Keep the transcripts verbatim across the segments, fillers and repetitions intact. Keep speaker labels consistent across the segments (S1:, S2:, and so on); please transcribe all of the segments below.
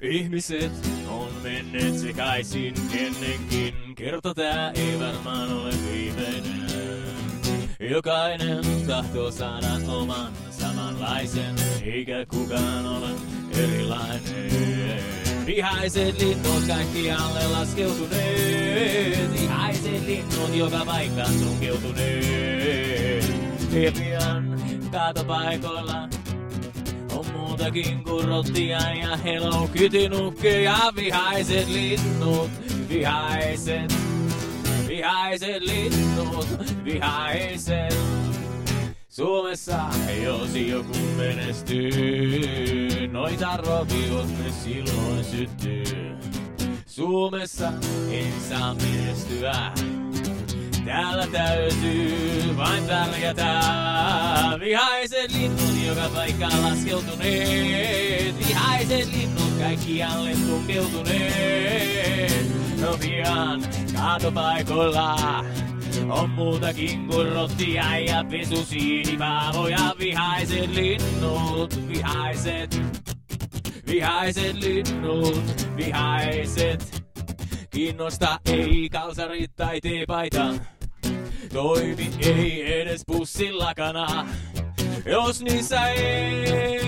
S1: Ihmiset on menneet sekaisin ennenkin, kerta tää ei varmaan ole viimeinen. Jokainen tahtoo saada oman samanlaisen, eikä kukaan ole erilainen. Vihaiset linnut kaikkialle laskeutuneet, vihaiset linnut joka paikkaan tunkeutuneet. Ja pian kaatopaikoilla on muutakin kuin rottia ja Hello Kitty-nukkeja. Vihaiset linnut, vihaiset, vihaiset linnut, vihaiset. Suomessa jos joku menestyy, noita roviot ne silloin syttyy. Suomessa en saa menestyä, täällä täytyy vain pärjätä. Vihaiset linnut joka paikkaan laskeutuneet, vihaiset linnut kaikkialle tunkeutuneet. No pian kaatopaikoilla on muutakin kuin rottia ja pesusiinipaavoja. Vihaiset linnut, vihaiset, vihaiset linnut, vihaiset. Kiinnosta ei kalsarit tai teepaita, toimi ei edes pussilakana. Jos niissä ei,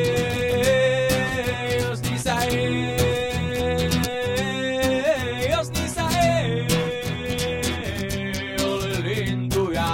S1: jos niissä ei, jos niissä ei ole lintuja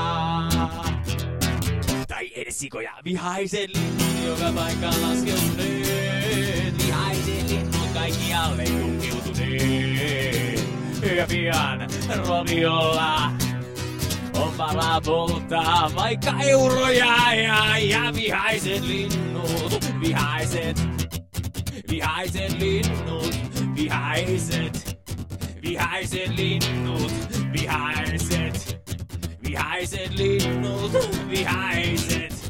S1: tai edes sikoja. Vihaiset linnut joka paikkaan laskeutuneet, vihaiset linnut kaikkialle tunkeutuneet. Ja pian roviolla on varaa polttaa vaikka euroja ja, ja vihaiset linnut, vihaiset, vihaiset linnut, vihaiset, vihaiset linnut, vihaiset, vihaiset linnut, vihaiset.